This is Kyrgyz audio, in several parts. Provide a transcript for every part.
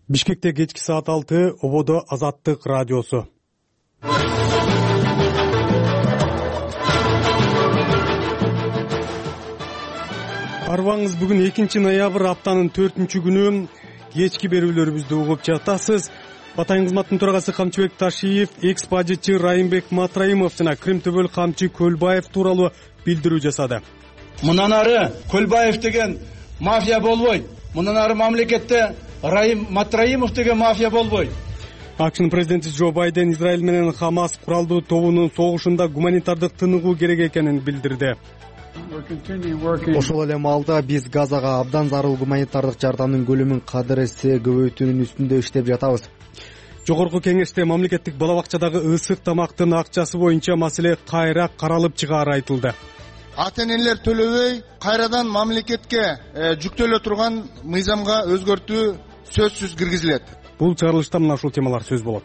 Бишкекте кечки саат 6, ободо Азаттык радиосу. Арбаңыз бүгүн 2 ноябрь, аптанын 4-күнү. Кечки берүүлөрүбүздү угуп жатасыз. Атайын кызматтын төрагасы Камчыбек Ташиев, экс-бажычы Райымбек Матраимов жана Кримтөбөл камчы Көлбаев тууралуу билдирүү жасады. Мындан ары Көлбаев деген мафия болбойт. Мындан ары мамлекетте Райым Матраимов деген мафия болбойт. АКШнын президенти Джо Байден Израиль менен Хамас куралдуу тобунун согушунда гуманитардык тыныгуу керек экенин билдирди. Ошол эле маалда биз Газага абдан зарыл гуманитардык жардамдын көлөмүн кадыр эсе көбөйтүүнүн үстүндө иштеп жатабыз. Жогорку кеңеште мамлекеттик бала бакчадагы ысык тамактын акчасы боюнча маселе кайра каралып чыгаары айтылды. Ата-энелер төлөбөй, кайрадан мамлекетке жүктөлө турган мыйзамга өзгөртүү сөзсүз киргизилет. Бул чыгарылышта мына ушул темалар сөз болот.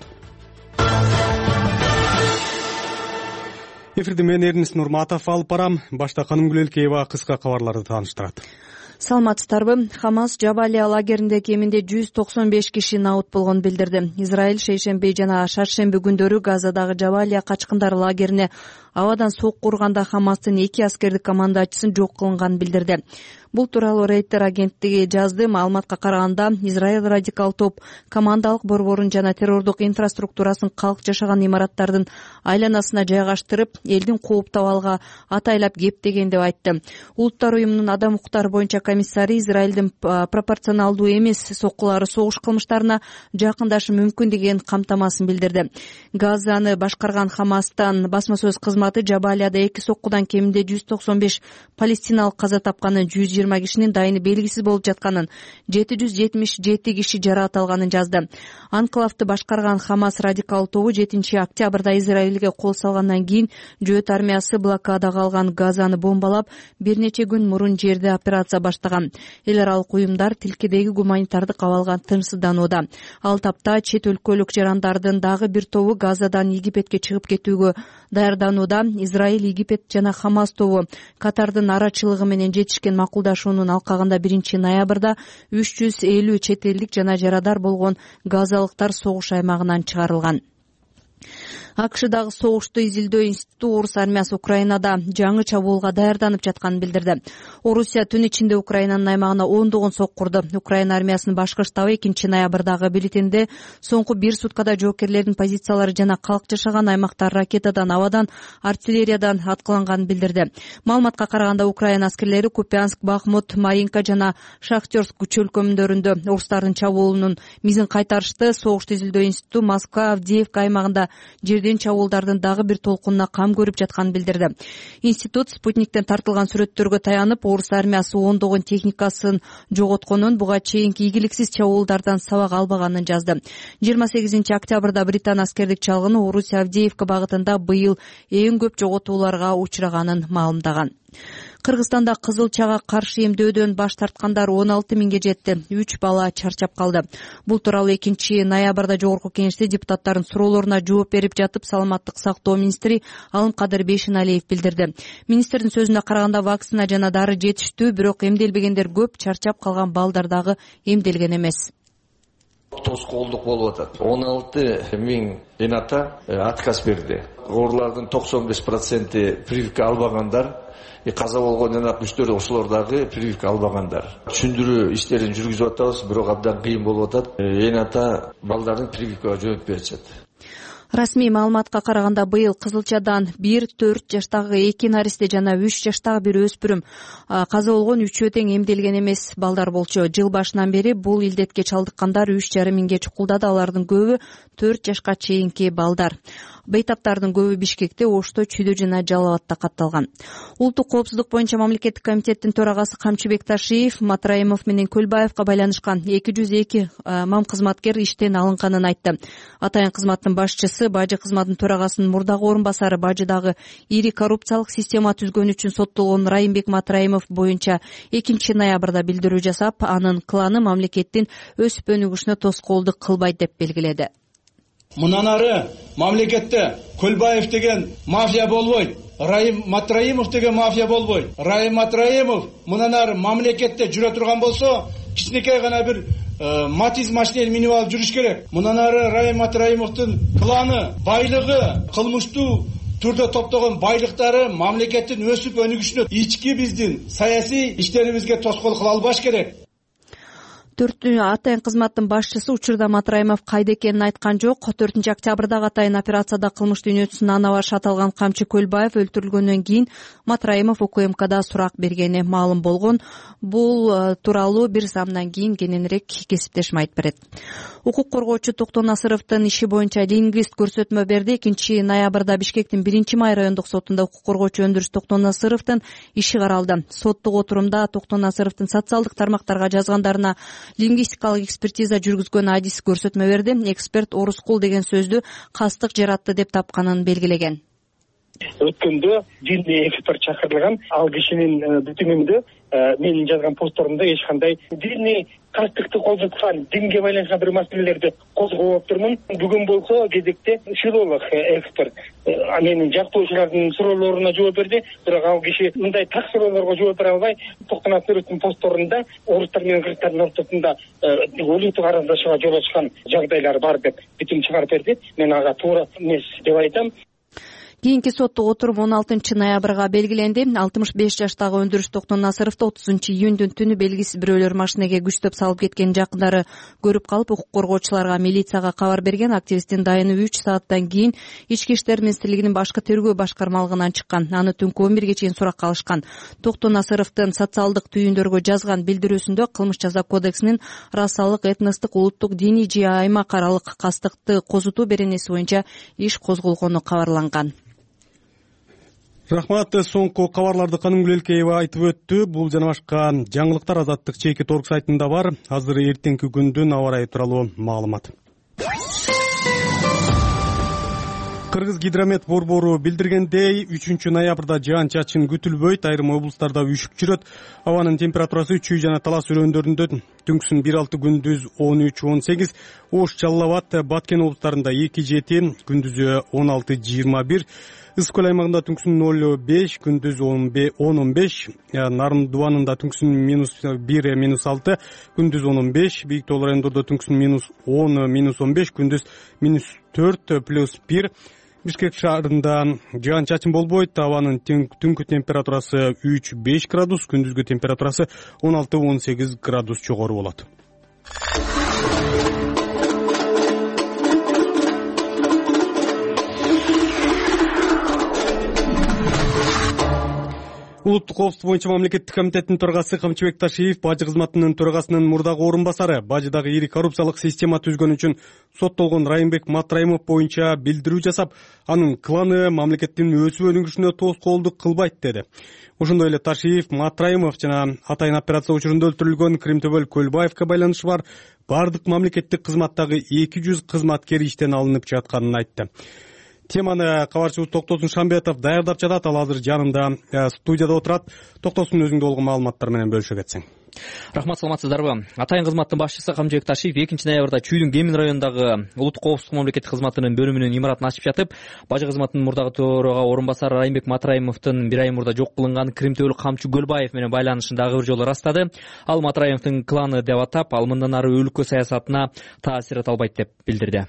Эфирде мен Эрнис Нурматов алып барам. Башта Канымгүл Элкеева кыска кабарларды тааныштырат. Саламатсыздарбы? Хамас Жабалия лагеринде кеминде 195 киши наут болгонун билдирди. Израиль шейшемби жана шаршемби күндөрү Газадагы Жабалия качкындар лагерине абадан сокку урганда Хамастын 2 аскердик командачысын жок кылынганын билдирди. Бул тууралуу Рейтер агенттиги жазды. Маалыматка караганда, Израиль радикал топ командалык борборун жана террордук инфраструктурасын калк жашаган имараттардын айланасына жайгаштырып, элдин кооптуп абалга атайлап кептеген деп айтты. Улуттар уюмунун адам укуктары боюнча комиссары Израилдин пропорционалдуу эмес соккулары согуш кылмыштарына жакындашы мүмкүн деген камтамасын билдирди. Газаны башкарган Хамастан басма сөз кызматы Жабалияда 2 соккудан кеминде 195 палестиналык каза тапканын, 120 кишинин дайыны белгисиз болуп жатканын, 777 киши жаракат алганын жазды. Анклавды башкарган Хамас радикал тобу 7 октябрда Израилге кол салгандан кийин жөөт армиясы блокадага алган Газаны бомбалап, бир нече күн мурун жерде операция баштаган. Эл аралык уюмдар тилкедеги гуманитардык абалга тынчсызданууда. Ал тапта чет өлкөлүк жарандардын дагы бир тобу Газадан Египетке чыгып кетүүгө даярданууда. Израиль, Египет жана Хамас тобу Катардын арачылыгы менен жетишкен макулдашуунун алкагында 1 ноябрда 350 чет элдик жана жарадар болгон газалыктар согуш аймагынан чыгарылган. АКШдагы согушту изилдөө институту Орус армиясы Украинада жаңы чабуулга даярданып жатканын билдирди. Орусия түн ичинде Украинанын аймагына ондогон соккурду. Украина армиясынын башкы штабы 2 ноябрдагы бюллетенде соңку 1 суткада жоокерлердин позициялары жана калк жашаган аймактар ракетадан, абадан, артиллериядан аткыланганын билдирди. Маалыматка караганда Украина аскерлери Купянск, Бахмут, Маринка жана Шахтерск чөлкөмүндөрүндө орустардын чабуулунун мизин кайтарышты. Согушту изилдөө институту Москва, Авдеевка аймагында жерден чабуулдардын дагы бир толкунуна кам көрүп жатканын билдирди. Институт спутниктен тартылган сүрөттөргө таянып, орус армиясы ондогон техникасын жоготконун, буга чейинки ийгиликсиз чабуулдардан сабак албаганын жазды. 28 октябрда Британ аскердик чалгыны Орусия Авдеевка багытында быйыл эң көп жоготууларга учураганын маалымдаган. Кыргызстанда кызылчага каршы эмдөөдөн баш тарткандар 16 миңге жетти. 3 бала чарчап калды. Бул тууралуу 2 ноябрда жогорку кеңеште депутаттардын суроолоруна жооп берип жатып, саламаттык сактоо министри Алымкадыр Бейшеналиев билдирди. Министрдин сөзүнө караганда, вакцина жана дары жетиштүү, бирок эмделбегендер көп, чарчап калган балдар дагы эмделген эмес. Тоскоолдук болуп атат. 16 миң эната отказ берди. Оолардын 95% прививка албагандар, каза болгон эна күчтөр ошолор дагы прививка албагандар. Түшүндүрүү иштерин жүргүзүп атабыз, бирок абдан кыйын болуп атат. Эната балдардын прививкага жооп беришет. Расмий маалыматка караганда, быйыл кызылчадан 1-4 жаштагы 2 наристе жана 3 жаштагы бир өспүрүм каза болгон, 3 тең эмделген эмес балдар болчу. Жыл башынан бери бул илдетке чалдыккандар 3,5 миңге чукулдады. Алардын көбү 4 жашка чейинки балдар. Бейтаптардын көбү Бишкекте, Ошто, Чүйдө жана Жалал Абадта катталган. Улуттук коопсуздук боюнча мамлекеттик комитеттин төрагасы Камчыбек Ташиев Матраимов менен Көлбаевка байланышкан 202 мам кызматкер иштен алынганын айтты. Атайын кызматтын башчысы, бажы кызматынын төрагасынын мурдагы орун басары, бажыдагы ири коррупциялык система түзгөн үчүн соттолгон Райымбек Матраимов боюнча 2 ноябрда билдирүү жасап, анын кланы мамлекеттин өсүп өнүгүшүнө тоскоолдук кылбайт деп белгиледи. Мындан ары мамлекетте Көлбаев деген мафия болбойт. Райым Матраимов деген мафия болбойт. Райым Матраимов мындан ары мамлекетте жүрө турган болсо, кичинекей гана бир Матиз машинени минип алып жүрүш керек. Мындан ары Райым Матраимовдун кланы, байлыгы, кылмыштуу түрдө топтогон байлыктары мамлекеттин өсүп өнүгүшүнө ички биздин саясий иштерибизге тоскоол кыла албаш керек. Атайын кызматтын башчысы учурда Матраимов кайда экенин айткан жок. 4 октябрдагы атайын операцияда кылмыш дүйнөсүнүн ана башы аталган Камчы Көлбаев өлтүрүлгөндөн кийин Матраимов УКМКда сурак бергени маалым болгон. Бул тууралуу бир замдан кийин кененирээк кесиптешим айтып берет. Укук коргоочу Токтон Насыровдун иши боюнча лингвист көрсөтмө берди. 2 ноябрда Бишкектин 1-май райондук сотунда укук коргоочу Өндүрүс Токтон Насыровдун иши каралды. Соттук отурумда Токтон Насыровдун социалдык тармактарга жазгандарына лингвистикалык экспертиза жүргүзгөн адис көрсөтмө берди. Эксперт орускул деген сөздү кастык жаратты деп тапканын белгилеген. Өткөндө диний эксперт чакырылган, ал кишинин бүтүнүндө менин жазган постторумда эч кандай диний кастыкты козуткан, динге байланышкан бир маселелерди козгоптурмун. Бүгүн болсо кезекте филолог эксперт менин жактоочулардын суроолоруна жооп берди. Бирок ал киши мындай так суроолорго жооп бере албай, Токтон Насыровдун постторунда орустар менен кыргызстардын ортосунда олуттук арандашууга жол ачкан жагдайлар бар деп бүтүм чыгарып берди. Мен ага туура эмес деп айтам. Кийинки соттук отурум 16 ноябрга белгиленди. 65 жаштагы Өндүрүс Токтон Насыровду 30 июндүн түнү белгисиз бирөөлөр машинеге күчтөп салып кеткен жакындары көрүп калып, укук коргоочуларга, милицияга кабар берген. Активисттин дайыны 3 сааттан кийин Ички иштер министрлигинин башкы тергөө башкармалыгынан чыккан. Аны түнкү 11ге чейин суракка алышкан. Токтон Насыровдун социалдык түйүндөргө жазган билдирүүсүндө кылмыш жаза кодексинин расалык, этностук, улуттук, диний же аймак аралык кастыкты козутуу беренеси боюнча иш козголгону кабарланган. Рахмат. Соңку кабарларды Канымгүл Элкеева айтып өттү. Бул жана башка жаңылыктар Азаттык чейки торг сайтында бар. Азыр эртеңки күндүн аба ырайы тууралуу маалымат. Кыргыз гидромет борбору билдиргендей, 3 ноябрда жаан-чачын күтүлбөйт, айрым облустарда үшүк жүрөт. Абанын температурасы Үчүй жана Талас өрөөндөрүндө түнкүсүн 1-6, күндүз 13-18, Ош, Жалал Абад, Баткен облустарында 2-7, күндүзү 16-21, Ысык-Көл аймагында түнкүсүн 0-5, күндүз 10-15, Нарын дубанында түнкүсүн -1-6, күндүз 10-15, Бийик Тоол райондордо түнкүсүн -10-15, күндүз -4+1. Бишкек шаарында жаан-чачын болбойт, абанын түнкү температурасы 3-5 градус, күндүзгү температурасы 16-18 градус жогору болот. Улуттук коопсуздук боюнча мамлекеттик комитеттин төрагасы Камчыбек Ташиев бажы кызматынын төрагасынын мурдагы орун басары бажыдагы ири коррупциялык система түзгөн үчүн соттолгон Райымбек Матраимов боюнча билдирүү жасап, анын кланы мамлекеттин өсүп өнүгүшүнө тоскоолдук кылбайт деди. Ошондой эле Ташиев Матраимов жана атайын операция учурунда өлтүрүлгөн Кримтөбөл Көлбаевге байланышы бар бардык мамлекеттик кызматтагы 200 кызматкер иштен алынып жатканын айтты. Теманы кабарчыбыз Токтосун Шамбетов даярдап жатат, ал азыр жанында студияда отурат. Токтосун, өзүңдө болгон маалыматтар менен бөлүшө кетсең. Рахмат, саламатсыздарбы? Атайын кызматтын башчысы Камчыбек Ташиев 2 ноябрда Чүйдүн Кемин районундагы улуттук коопсуздук мамлекеттик кызматынын бөлүмүнүн имаратын ачып жатып, бажы кызматынын мурдагы төрага орун басары Райымбек Матраимовдун 1 ай мурда жок кылынган Кримтөбөл Камчы Көлбаев менен байланышын дагы бир жолу ырастады. Ал Матраимовдун кланы деп атап, ал мындан ары өлкө саясатына таасир эте албайт деп билдирди.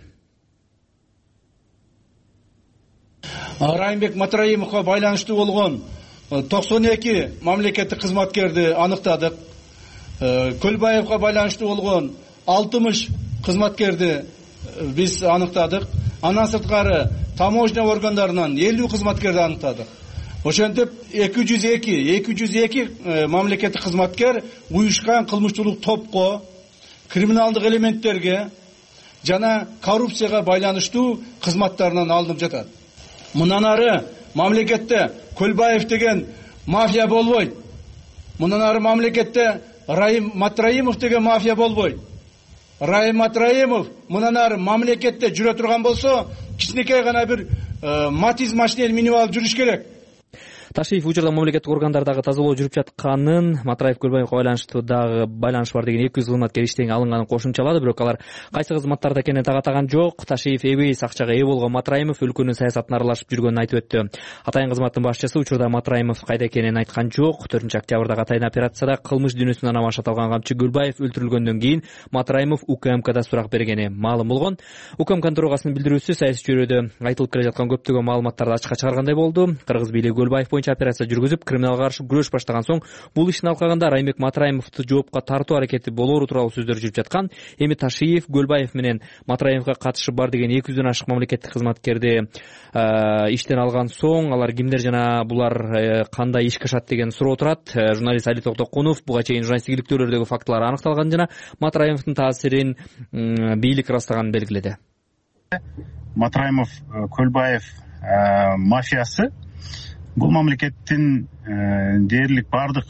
Райымбек Матраимовго байланыштуу болгон 92 мамлекеттик кызматкерди аныктадык. Көлбаевга байланыштуу болгон 60 кызматкерди биз аныктадык. Андан сырткары таможня органдарынан 50 кызматкерди аныктадык. Ошентип 202 мамлекеттик кызматкер уюшкан кылмыштуулук топко, криминалдык элементтерге жана коррупцияга байланыштуу кызматтарынан алынып жатат. Мындан ары мамлекетте Көлбаев деген мафия болбойт. Мындан ары мамлекетте Райым Матраимов деген мафия болбойт. Райым Матраимов мындан ары мамлекетте жүрө турган болсо, кичинекей гана бир матиз машинени минип алып жүрүш керек. Ташиев учурда мамлекеттик органдардагы тазалоо жүрүп жатканын, Матраев Көлбаевга байланыштуу дагы байланыш бар деген 200 кызматкер иштен алынганын кошумчалады, бирок алар кайсы кызматтарда экенин так атаган жок. Ташиев эбейс акчага ээ болгон Матраимов өлкөнүн саясатына аралашып жүргөнүн айтып өттү. Атайын кызматтын башчысы учурда Матраимов кайда экенин айткан жок. 4-октябрдагы атайын операцияда кылмыш дүйнөсүнөн амаш аталган камчы Көлбаев өлтүрүлгөндөн кийин Матраимов УКМКда сурак бергени маалым болгон. УКМКнын төрагасынын билдирүүсү саясий чөйрөдө айтылып келе жаткан көптөгөн маалыматтарды ачыкка чыгаргандай болду. Кыргыз бийлиги Көлбаев боюнча операция жүргүзүп, криминалга каршы күрөш баштаган соң бул иштин алкагында Райымбек Матраимовду жоопко тартуу аракети болору тууралуу сөздөр жүрүп жаткан. Эми Ташиев, Көлбаев менен Матраимовго катышы бар деген 200дөн ашык мамлекеттик кызматкерди иштен алган соң алар кимдер жана булар кандай ишке ашат деген суроо турат. Журналист Али Токтокунов буга чейин журналисттик иликтөөлөрдөгү фактылар аныкталган жана Матраимовдун таасирин бийлик ырастаганын белгиледи. Матраимов, Көлбаев мафиясы бул мамлекеттин дээрлик бардык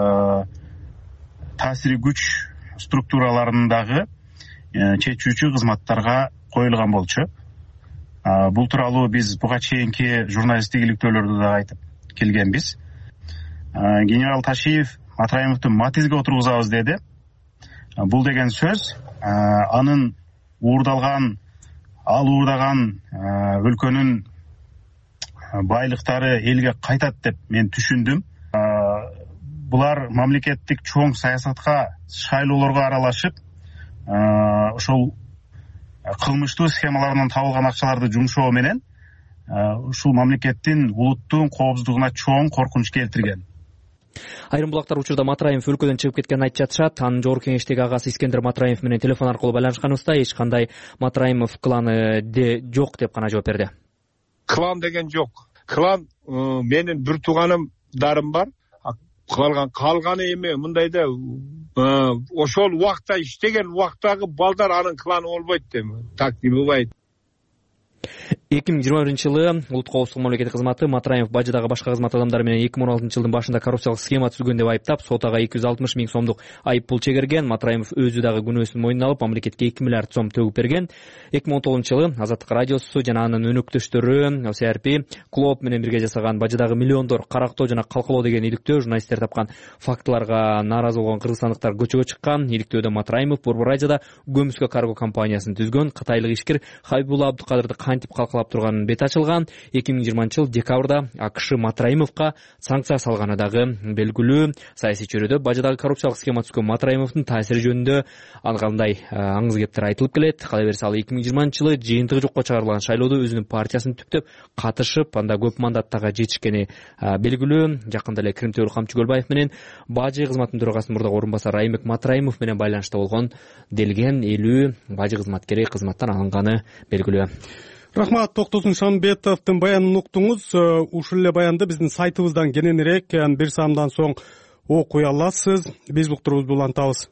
таасири күч структураларындагы чечүүчү кызматтарга коюлган болчу. Бул тууралуу биз буга чейинки журналисттик иликтөөлөрдө да айтып келгенбиз. Генерал Ташиев Матраимовду матизге отургузабыз деди. Бул деген сөз анын уурдаган өлкөнүн байлыктары элге кайтат деп мен түшүндүм. Булар мамлекеттик чоң саясатка, шайлоолорго аралашып, ошол кылмыштуу схемаларынан табылган акчаларды жумшоо менен ушул мамлекеттин улуттун коопсуздугуна чоң коркунуч келтирген. Айрым булактар учурда Матраимов өлкөдөн чыгып кеткенин айтып жатышат. Анын жогорку кеңештеги агасы Искендер Матраимов менен телефон аркылуу байланышканыбызда эч кандай Матраимов кланы жок деп гана жооп берди. Клан деген жок. Клан менин бир тууганымдарым бар. Калганы эми мындайда ошол убакта иштеген убактагы балдар анын кланы болбойт дейм. Так не бывает. 2021-жылы улут коопсуздук мамлекеттик кызматы Матраимов бажыдагы башка кызмат адамдары менен 2016-жылдын башында коррупциялык схема түзгөн деп айыптап, сотага 260 миң сомдук айып пул чегерген. Матраимов өзү дагы күнөөсүн мойнуна алып, мамлекетке 2 миллиард сом төгүп берген. 2019-жылы Азаттык радиосу жана анын өнөктөштөрү ОСРП Клоп менен бирге жасаган бажыдагы миллиондор карактоо жана калкалоо деген иликтөө журналисттер тапкан фактыларга нааразы болгон кыргызстандыктар көчөгө чыккан. Иликтөөдө Матраимов Борбор радиода Көмүскө карго компаниясын түзгөн. Кытайлык ишкер Хайбулла Абдыкадырды кантип калкалап турганын бет ачылган. 2020-жыл декабрда АКШ Матраимовго санкция салганы дагы белгилүү. Саясий чөйрөдө бажыдагы коррупциялык схема түзгөн Матраимовдун таасири жөнүндө андай аңыз кептер айтылып келет. Кала берсе ал 2020-жылы жыйынтыгы жокко чыгарылган шайлоодо өзүнүн партиясын түптөп катышып, анда көп мандаттага жетишкени белгилүү. Жакында эле Крим Төбөл камчы Көлбаев менен бажы кызматынын төрагасынын мурдагы орун басары Райымбек Матраимов менен байланышта болгон делген 50 бажы кызматкери кызматтан алынганы белгилүү. Рахмат, Токтосун Шамбетовдун баянын уктуңуз. Ушул эле баянды биздин сайтыбыздан кененирээк бир саамдан соң окуй аласыз. Биз уктурубузду улантабыз.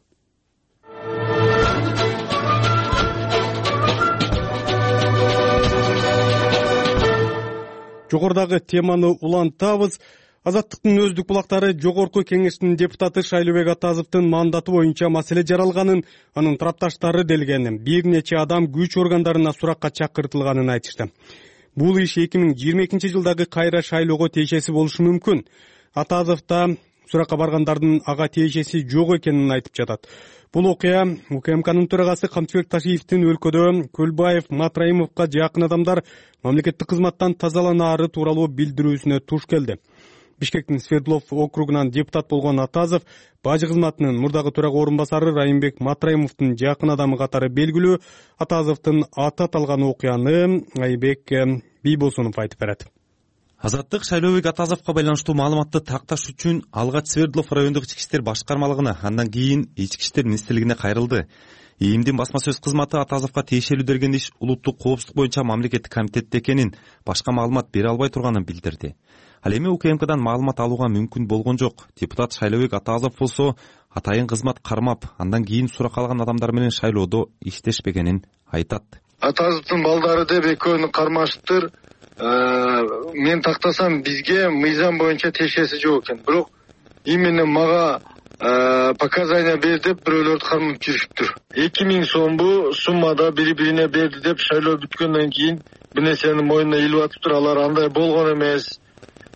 Жогорудагы теманы улантабыз. Азаттыктын өздүк булактары жогорку кеңештин депутаты Шайлообек Атазовдун мандаты боюнча маселе жаралганын, анын тарапташтары делген бир нече адам күч органдарына суракка чакыртылганын айтышты. Бул иш 2022-жылдагы кайра шайлоого тиешеси болушу мүмкүн. Атазов да суракка баргандардын ага тиешеси жок экенин айтып жатат. Бул окуя УКМКнын төрагасы Камчыбек Ташиевдин өлкөдө Көлбаев, Матраимовго жакын адамдар мамлекеттик кызматтан тазаланаары тууралуу билдирүүсүнө туш келди. Бишкектин Свердлов округунан депутат болгон Атазов бажы кызматынын мурдагы төрага орун басары Райымбек Матраимовдун жакын адамы катары белгилүү. Атазовдун аты аталган окуяны Айбек Бийбосунов айтып берет. Азаттык Шайлообек Атазовго байланыштуу маалыматты такташ үчүн алгач Свердлов райондук ички иштер башкармалыгына, андан кийин ички иштер министрлигине кайрылды. ИИМдин басма сөз кызматы Атазовго тиешелүү берген иш улуттук коопсуздук боюнча мамлекеттик комитетте экенин, башка маалымат бере албай турганын билдирди. Ал эми УКМКдан маалымат алууга мүмкүн болгон жок. Депутат Шайлообек Атазов болсо атайын кызмат кармап, андан кийин сурак алган адамдар менен шайлоодо иштешпегенин айтат. Атазовдун балдары деп экөөнү кармаштыр. Мен тактасам бизге мыйзам боюнча тиешеси жок экен. Бирок именно мага показания бер деп бирөөлөрдү кармап жүрүптүр. 2000 сомбу суммада бири-бирине берди деп шайлоо бүткөндөн кийин бир нерсени мойнуна илип атыптыр. Алар андай болгон эмес.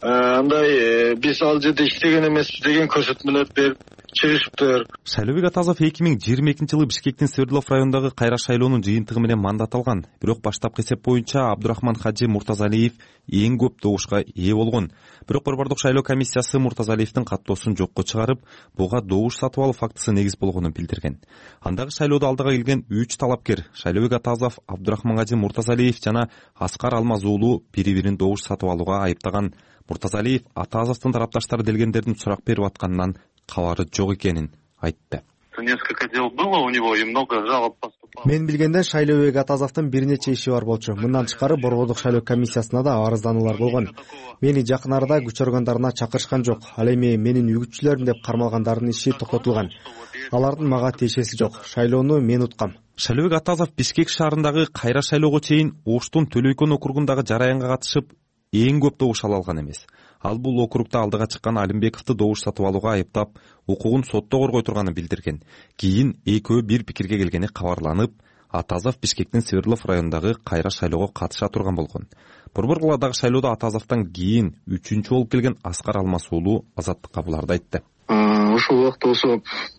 андай биз ал жерде иштеген эмеспиз деген көрсөтмөлөрдү берип чыгышыптыр. Шайлообек Атазов 2022-жылы Бишкектин Свердлов районундагы кайра шайлоонун жыйынтыгы менен мандат алган. Бирок баштапкы эсеп боюнча Абдурахман Хаджи Муртазалиев эң көп добушка ээ болгон. Бирок Борбордук шайлоо комиссиясы Муртазалиевдин каттоосун жокко чыгарып, буга добуш сатып алуу фактысы негиз болгонун билдирген. Андагы шайлоодо алдыга келген 3 талапкер Шайлообек Атазов, Абдурахман Хаджи Муртазалиев жана Аскар Алмаз уулу бири-бирин добуш сатып алууга айыптаган. Муртазалиев Атазовдун тарапташтары делгендердин сурак берип атканынан кабары жок экенин айтты. Несколько дел было у него и много жалоб поступало. Мен билгенден Шайлообек Атазовдун бир нече иши бар болчу. Мындан тышкары Борбордук шайлоо комиссиясына да арыздануулар болгон. Мени жакын арада күч органдарына чакырышкан жок. Ал эми менин үгүтчүлөрүм деп кармалгандардын иши токтотулган. Алардын мага тиешеси жок. Шайлоону мен уткам. Шайлообек Атазов Бишкек шаарындагы кайра шайлоого чейин Оштун Төлөйкөн округундагы жараянга катышып эң көп добуш ала алган эмес. Ал бул округда алдыга чыккан Алимбековду добуш сатып алууга айыптап, укугун сотто коргой турганын билдирген. Кийин экөө бир пикирге келгени кабарланып, Атазов Бишкектин Свердлов районундагы кайра шайлоого катыша турган болгон. Борбор калаадагы шайлоодо Атазовдон кийин 3-чү болуп келген Аскар Алмаз уулу Азаттыкка буларды айтты. Ошол убакта болсо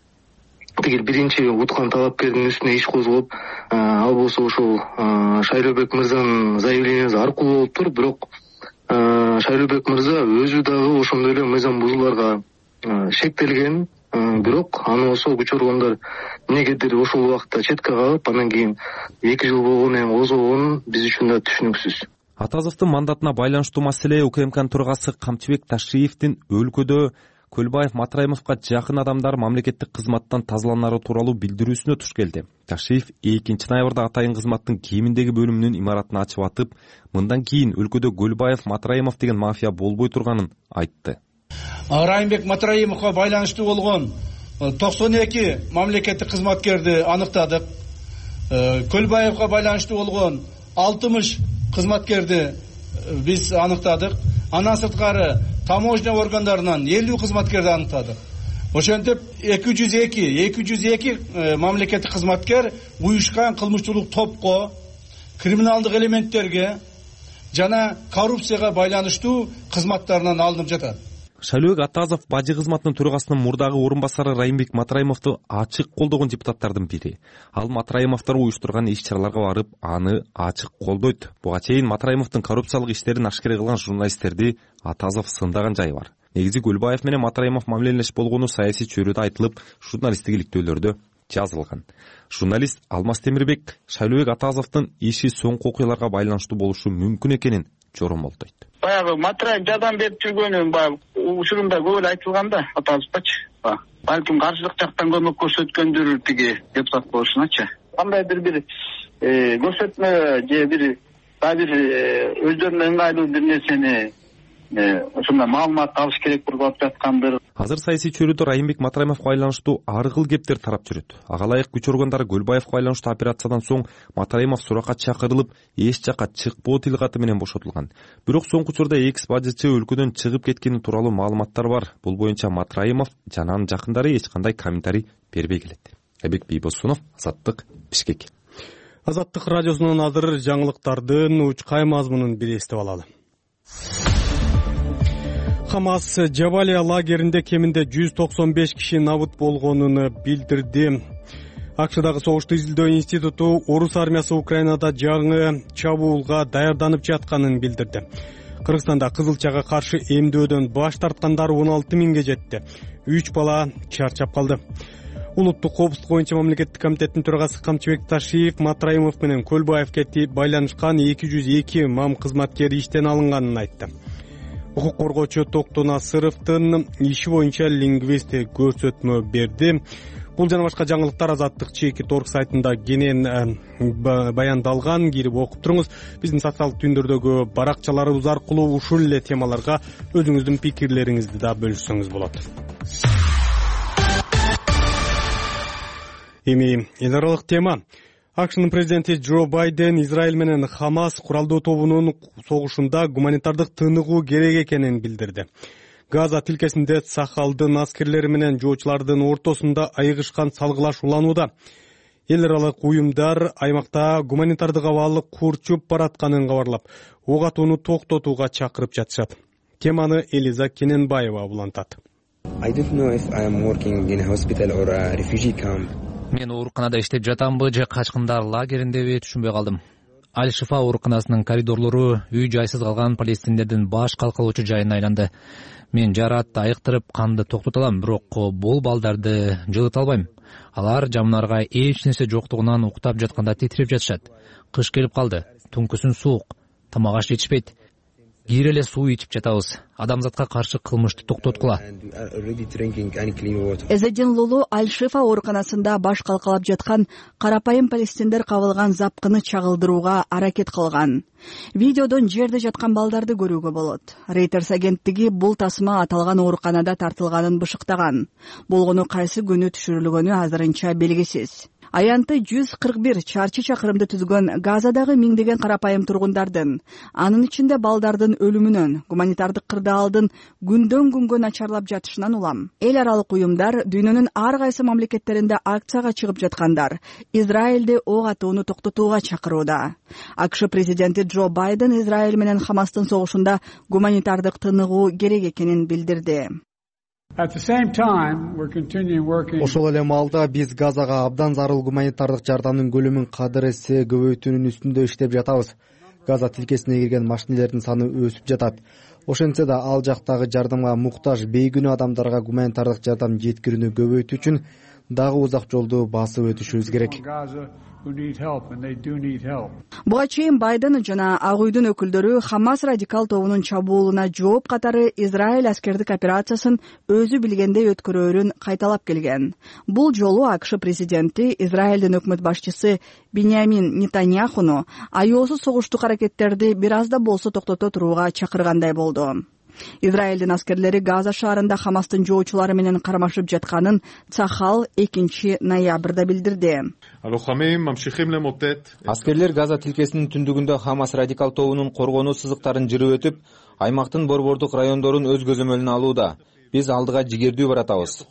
тигил биринчи уткан талапкердин үстүнө иш козголуп, ал болсо ошол Шайлообек мырзанын заявлениясы аркылуу болуптур, бирок Шайлообек мырза өзү дагы ошондой эле мыйзам бузууларга шектелген, бирок аны болсо күч органдар эмнегедир ошол убакта четке калып, анан кийин 2 жыл болгондон кийин козгогон биз үчүн да түшүнүксүз. Атазовдун мандатына байланыштуу маселе УКМКнын төрагасы Камчыбек Ташиевдин өлкөдө Көлбаев Матраимовго жакын адамдар мамлекеттик кызматтан тазаланары тууралуу билдирүүсүнө туш келди. Ташиев 2 ноябрда атайын кызматтын кийиминдеги бөлүмүнүн имаратын ачып атып, мындан кийин өлкөдө Көлбаев Матраимов деген мафия болбой турганын айтты. Райымбек Матраимовго байланыштуу болгон 92 мамлекеттик кызматкерди аныктадык. Көлбаевго байланыштуу болгон 60 кызматкерди биз аныктадык. Андан сырткары таможня органдарынан 50 кызматкерди аныктадык. Ошентип 202 мамлекеттик кызматкер уюшкан кылмыштуулук топко, криминалдык элементтерге жана коррупцияга байланыштуу кызматтарынан алынып жатат. Шайлообек Атазов бажы кызматынын төрагасынын мурдагы орун басары Райымбек Матраимовду ачык колдогон депутаттардын бири. Ал Матраимовдор уюштурган иш-чараларга барып, аны ачык колдойт. Буга чейин Матраимовдун коррупциялык иштерин ашкере кылган журналисттерди Атазов сындаган жайы бар. Негизи Көлбаев менен Матраимов мамилелеш болгону саясий чөйрөдө айтылып, журналисттик иликтөөлөрдө жазылган. Журналист Алмаз Темирбек Шайлообек Атазовдун иши соңку окуяларга байланыштуу болушу мүмкүн экенин жоромолдойт. Баягы Матраев жардам берип жүргөнү баягы учурунда көп эле айтылган да, Атазовчу. Балким каршылык жактан көмөк көрсөткөндүр тиги депутат болушуначы. Кандайдыр бир көрсөтмө же бир өздөрүнө ыңгайлуу бир нерсени ошондой маалымат алыш керек болуп жаткандыр. Азыр саясий чөйрөдө Райымбек Матраимовго байланыштуу ар кыл кептер тарап жүрөт. Ага ылайык күч органдары Көлбаевго байланыштуу операциядан соң Матраимов суракка чакырылып, эч жакка чыкпоо тил каты менен бошотулган. Бирок соңку учурда экс-бажычы өлкөдөн чыгып кеткени тууралуу маалыматтар бар. Бул боюнча Матраимов жана анын жакындары эч кандай комментарий бербей келет. Айбек Бийбосунов, Азаттык, Бишкек. Азаттык радиосунун азыр жаңылыктардын учкай мазмунун бири эстеп алалы. Хамас Жабалия лагеринде кеминде 195 киши набыт болгонун билдирди. АКШдагы согушту изилдөө институту орус армиясы Украинада жаңы чабуулга даярданып жатканын билдирди. Кыргызстанда кызылчага каршы эмдөөдөн баш тарткандар 16 миңге жетти. 3 бала чарчап калды. Улуттук коопсуздук боюнча мамлекеттик комитеттин төрагасы Камчыбек Ташиев Матраимов менен Көлбаевге байланышкан 202 мам кызматкери иштен алынганын айтты. Укук коргоочу Токтон Асыровдун иши боюнча лингвист көрсөтмө берди. Бул жана башка жаңылыктар Азаттык /Торг сайтында кенен баяндалган. Кирип окуп туруңуз. Биздин социалдык түндөрдөгү баракчаларыбыз аркылуу ушул эле темаларга өзүңүздүн пикирлериңизди да бөлүшсөңүз болот. Эми эл аралык тема. АКШнын президенти Джо Байден Израиль менен Хамас куралдуу тобунун согушунда гуманитардык тыныгуу керек экенин билдирди. Газа тилкесинде Сахалдын аскерлери менен жоочулардын ортосунда айыгышкан салгылаш уланууда. Эл аралык уюмдар аймакта гуманитардык абалы курчуп баратканын кабарлап, ок атууну токтотууга чакырып жатышат. Теманы Элиза Кененбаева улантат. Мен ооруканада иштеп жатамбы же качкындар лагериндеби түшүнбөй калдым. Аль-Шифа ооруканасынын коридорлору үй жайсыз калган палестиндердин баш калкалоочу жайына айланды. Мен жараатты айыктырып канды токтото алам, бирок бул балдарды жылыта албайм. Алар жамнарга эч нерсе жоктугунан уктап жатканда титиреп жатышат. Кыш келип калды, түнкүсүн суук, тамак аш жетишпейт. Кире эле суу ичип жатабыз. Адамзатка каршы кылмышты токтоткула. Эзедин Лулу Аль-Шифа ооруканасында баш калкалап жаткан карапайым палестиндер кабылган запкыны чагылдырууга аракет кылган. Видеодон жерде жаткан балдарды көрүүгө болот. Reuters агенттиги бул тасма аталган ооруканада тартылганын бышыктаган. Болгону кайсы күнү түшүрүлгөнү азырынча белгисиз. Аянты 141 чарчы чакырымды түзгөн Газадагы миңдеген карапайым тургундардын, анын ичинде балдардын өлүмүнөн, гуманитардык кырдаалдын күндөн күнгө начарлап жатышынан улам. Эл аралык уюмдар дүйнөнүн ар кайсы мамлекеттеринде акцияга чыгып жаткандар Израилди ок атууну токтотууга чакырууда. АКШ президенти Джо Байден Израиль менен Хамастын согушунда гуманитардык тыныгуу керек экенин билдирди. Ошол эле маалда биз Газага абдан зарыл гуманитардык жардамдын көлөмүн кадыр эсе көбөйтүүнүн үстүндө иштеп жатабыз. Газа тилкесине кирген машинелердин саны өсүп жатат. Ошентсе да ал жактагы жардамга муктаж бейкүнөө адамдарга гуманитардык жардам жеткирүүнү көбөйтүү үчүн дагы узак жолду басып өтүшүбүз керек. Буга чейин Байден жана Ак үйдүн өкүлдөрү Хамас радикал тобунун чабуулуна жооп катары Израиль аскердик операциясын өзү билгендей өткөрөөрүн кайталап келген. Бул жолу АКШ президенти Израилдин өкмөт башчысы Биньямин Нетаньяхуну аеосуз согуштук аракеттерди бир аз да болсо токтото турууга чакыргандай болду. Израилдин аскерлери Газа шаарында Хамастын жоочулары менен кармашып жатканын Цахал 2 ноябрда билдирди. Аскерлер Газа тилкесинин түндүгүндө Хамас радикал тобунун коргонуу сызыктарын жырып өтүп, аймактын борбордук райондорун өз көзөмөлүнө алууда. Биз алдыга жигердүү баратабыз,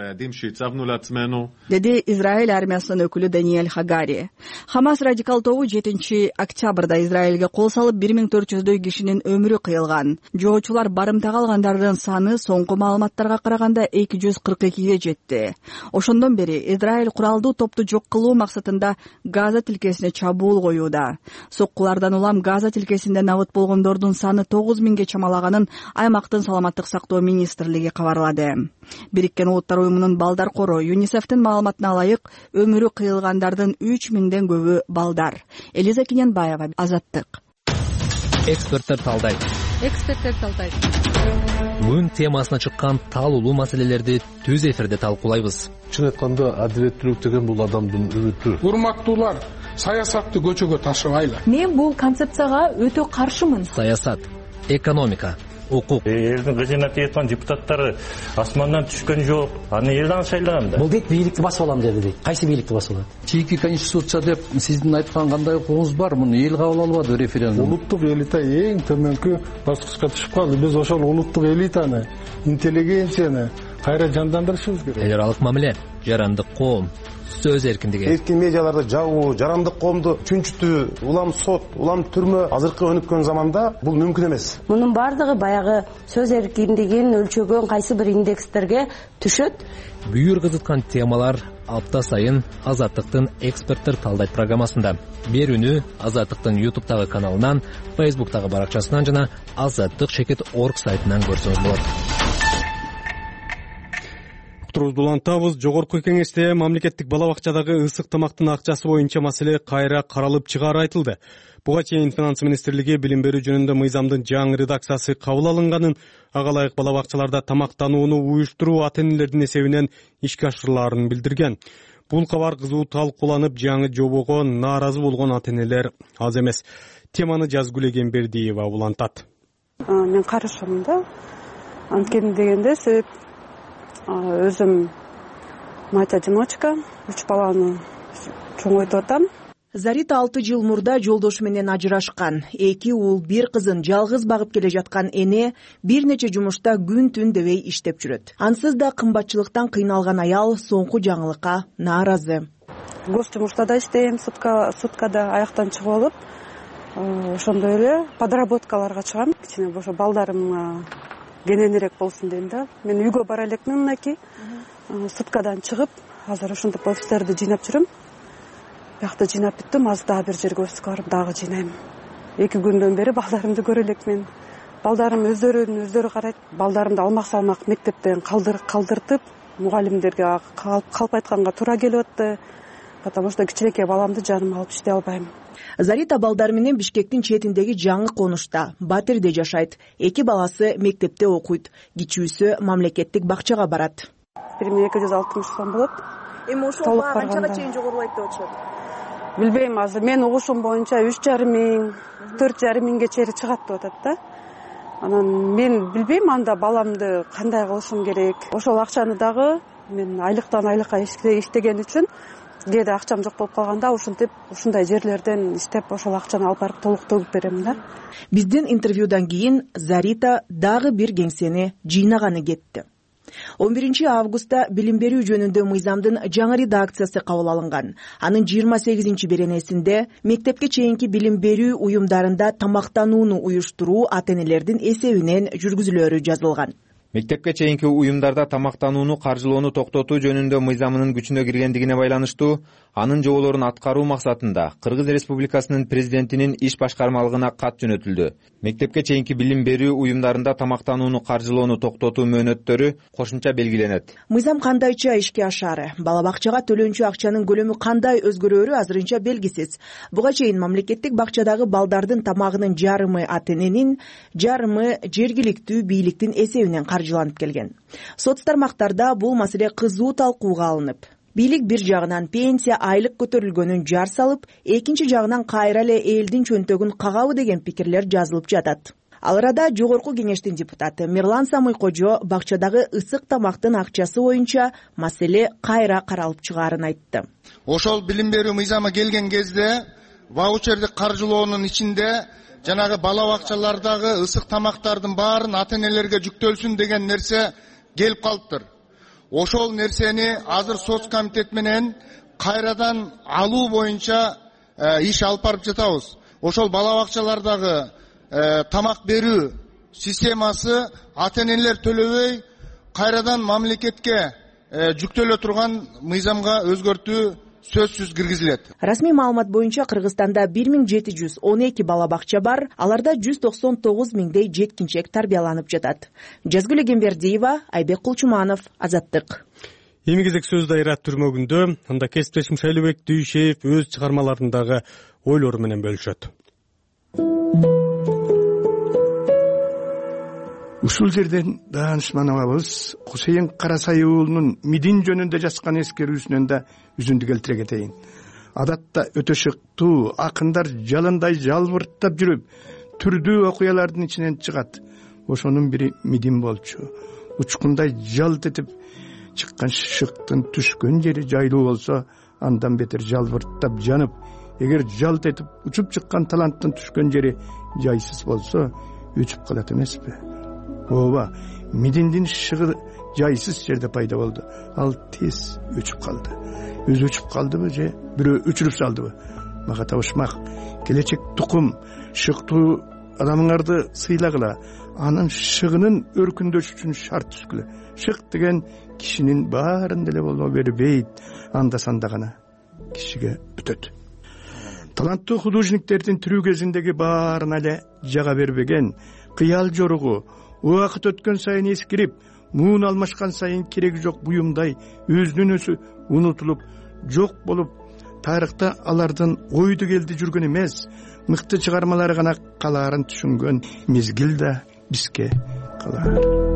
деди Израиль армиясынын өкүлү Даниэль Хагари. Хамас радикал тобу 7 октябрда Израилге кол салып 1400дөй кишинин өмүрү кыйылган. Жоочулар барымтага алгандардын саны соңку маалыматтарга караганда 242ге жетти. Ошондон бери Израиль куралдуу топту жок кылуу максатында Газа тилкесине чабуул коюуда. Соккулардан улам Газа тилкесинде набыт болгондордун саны 9000ге чамалаганын аймактын саламаттык сактоо министрлиги кабарлады. Бириккен Улуттар уюмунун балдар кору ЮНИСЕФтин маалыматына ылайык, өмүрү кыйылгандардын 3000ден көбү балдар. Элиза Кененбаева, Азаттык. Эксперттер талдайт. Күн темасына чыккан талуулуу маселелерди түз эфирде талкуулайбыз. Чын айтканда, адилеттүүлүк деген бул адамдын үмүтү. Урматтуулар, саясатты көчөгө ташыбайлы. Мен бул концепцияга өтө каршымын. Саясат, экономика, укук. Элдин кызына тиеткан депутаттары асмандан түшкөн жок. Аны элден шайлаган да. Бул дейт бийликти басып алам деди дейт. Кайсы бийликти басып алат? Чийки конституция деп сиздин айткан кандай укугуңуз бар? Муну эл кабыл албады референдум. Улуттук элита эң төмөнкү баскычка түшүп калды. Биз ошол улуттук элитаны, интеллигенцияны кайра жандандырышыбыз керек. Эл аралык мамиле, жарандык коом, сөз эркиндиги. Эркин медиаларды жабуу, жарандык коомду чүнчүтүү, улам сот, улам түрмө азыркы өнүккөн заманда бул мүмкүн эмес. Мунун бардыгы баягы сөз эркиндигин өлчөгөн кайсы бир индекстерге түшөт. Бүйүр кызыткан темалар апта сайын Азаттыктын эксперттер талдайт программасында. Берүүнү Азаттыктын YouTube'тагы каналынан, Facebook'тагы баракчасынан жана azattik.org сайтынан көрсөңүз болот. Улантабыз. Жогорку кеңеште мамлекеттик бала бакчадагы ысык тамактын акчасы боюнча маселе кайра каралып чыгаары айтылды. Буга чейин Финанс министрлиги билим берүү жөнүндө мыйзамдын жаңы редакциясы кабыл алынганын, ага ылайык бала бакчаларда тамактанууну уюштуруу ата-энелердин эсебинен ишке ашырылаарын билдирген. Бул кабар кызуу талкууланып, жаңы жобого нааразы болгон ата-энелер аз эмес. Теманы Жазгүл Эгембердиева улантат. Мен карышымын да. Анткени дегенде себеп өзүм мать-одиночка, 3 баланы чоңойтуп атам. Зарита 6 жыл мурда жолдошу менен ажырашкан. 2 уул, 1 кызын жалгыз багып келе жаткан эне бир нече жумушта күн-түн дебей иштеп жүрөт. Ансыз да кымбатчылыктан кыйналган аял соңку жаңылыкка нааразы. Гос жумушта да иштейм, суткада аяктан чыгып алып, ошондой эле подработкаларга чыгам. Кичине ошо балдарымга кененирээк болсун дейм да. Мен үйгө бара элекмин мынакей. Суткадан чыгып, азыр ошентип офистерди жыйнап жүрөм. Биякта жыйнап бүттүм, азыр дагы бир жерге офиске барып дагы жыйнайм. 2 күндөн бери балдарымды көрө элекмин. Балдарым өздөрү карайт. Балдарымды алмак салмак мектептен калдыртып, мугалимдерге калп айтканга туура келип атты. Потому что кичинекей баламды жаныма алып иштей албайм. Зарита балдары менен Бишкектин четиндеги жаңы конушта, Батирде жашайт. 2 баласы мектепте окуйт. Кичүүсү мамлекеттик бакчага барат. 1260 сом болот. Эми ошол баа канчага чейин жогорулайт деп атышат? Билбейм, азыр мен угушум боюнча 3,5 миң, 4,5 миңге чейин чыгат деп атат да. Анан мен билбейм анда баламды кандай кылышым керек. Ошол акчаны дагы мен айлыктан айлыкка иштеген үчүн кээде акчам жок болуп калганда ушинтип ушундай жерлерден иштеп ошол акчаны алып барып толук төгүп берем да. Биздин интервьюдан кийин Зарита дагы бир кеңсени жыйнаганы кетти. 11 августта билим берүү жөнүндө мыйзамдын жаңы редакциясы кабыл алынган. Анын 28 беренесинде мектепке чейинки билим берүү уюмдарында тамактанууну уюштуруу ата-энелердин эсебинен жүргүзүлөрү жазылган. Мектепке чейинки уюмдарда тамактанууну каржылоону токтотуу жөнүндө мыйзамынын күчүнө киргендигине байланыштуу анын жоболорун аткаруу максатында Кыргыз Республикасынын президентинин иш башкармалыгына кат жөнөтүлдү. Мектепке чейинки билим берүү уюмдарында тамактанууну каржылоону токтотуу мөөнөттөрү кошумча белгиленет. Мыйзам кандайча ишке ашаары, бала бакчага төлөнчү акчанын көлөмү кандай өзгөрөөрү азырынча белгисиз. Буга чейин мамлекеттик бакчадагы балдардын тамагынын жарымы ата-эненин, жарымы жергиликтүү бийликтин эсебинен каржыланып келген. Сот тармактарда бул маселе кызуу талкууга алынып, бийлик бир жагынан пенсия айлык көтөрүлгөнүн жар салып, экинчи жагынан кайра эле элдин чөнтөгүн кагабы деген пикирлер жазылып жатат. Ал арада жогорку кеңештин депутаты Мирлан Самый-Кожо бакчадагы ысык тамактын акчасы боюнча маселе кайра каралып чыгаарын айтты. Ошол билим берүү мыйзамы келген кезде ваучерди каржылоонун ичинде жанагы бала бакчалардагы ысык тамактардын баарын ата-энелерге жүктөлсүн деген нерсе келип калыптыр. Ошол нерсени азыр соц комитет менен кайрадан алуу боюнча иш алып барып жатабыз. Ошол бала бакчалардагы тамак берүү системасы ата-энелер төлөбөй кайрадан мамлекетке жүктөлө турган мыйзамга өзгөртүү сөзсүз киргизилет. Расмий маалымат боюнча Кыргызстанда 1712 бала бакча бар, аларда 199 миңдей жеткинчек тарбияланып жатат. Жазгүл Эгембердиева, Айбек Кулчуманов, Азаттык. Эми кезек сөз дайра түрмөгүндө, анда кесиптешим Шайлообек Дүйшеев өз чыгармаларындагы ойлору менен бөлүшөт. Ушул жерден даанышман абабыз Кусейин Карасай уулунун Мидин жөнүндө жазган эскерүүсүнөн да үзүндү келтире кетейин. Адатта өтө шыктуу акындар жалындай жалбырттап жүрүп, түрдүү окуялардын ичинен чыгат. Ошонун бири Мидин болчу. Учкундай жалт этип чыккан шыктын түшкөн жери жайлуу болсо, андан бетер жалбырттап жанып, эгер жалт этип учуп чыккан таланттын түшкөн жери жайсыз болсо, өчүп калат эмеспи? Ооба, Мидиндин шыгы жайсыз жерде пайда болду. Ал тез өчүп калды. Өзү өчүп калдыбы же бирөө өчүрүп салдыбы? Мага табышмак. Келечек тукум шыктуу адамыңарды сыйлагыла. Анын шыгынын өркүндөшү үчүн шарт түзгүлө. Шык деген кишинин баарын деле боло бербейт. Анда санда гана кишиге бүтөт. Таланттуу художниктердин тирүү кезиндеги баарына эле жага бербеген кыял жоругу убакыт өткөн сайын эскирип, муун алмашкан сайын кереги жок буюмдай өзүнөн өзү унутулуп, жок болуп, тарыхта алардын ойду келди жүргөн эмес, мыкты чыгармалары гана калаарын түшүнгөн мезгил да бизге калар.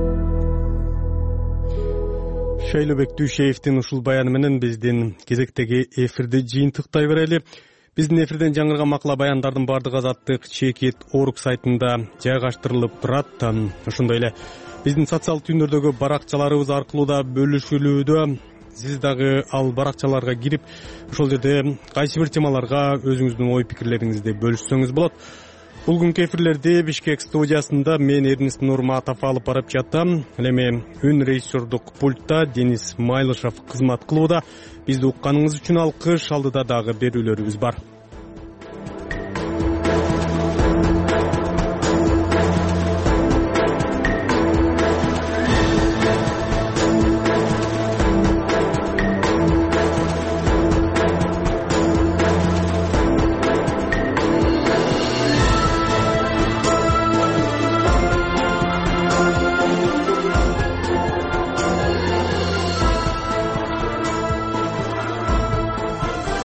Шайлообек Дүйшеевдин ушул баяны менен биздин кезектеги эфирди жыйынтыктай берели. Биздин эфирден жаңырган макала баяндардын бардыгы Азаттык Чекит.org сайтында жайгаштырылып турат. Ошондой эле биздин социалдык түйүндөрдөгү баракчаларыбыз аркылуу да бөлүшүлүүдө. Сиз дагы ал баракчаларга кирип, ошол жерде кайсы бир темаларга өзүңүздүн ой пикирлериңизди бөлүшсөңүз болот. Бул күнкү эфирлерди Бишкек студиясында мен Эрнис Нурматов алып барып жатам. Ал эми үн режиссердук пультта Денис Майлышев кызмат кылууда. Бизди укканыңыз үчүн алкыш, алдыда дагы берүүлөрүбүз бар.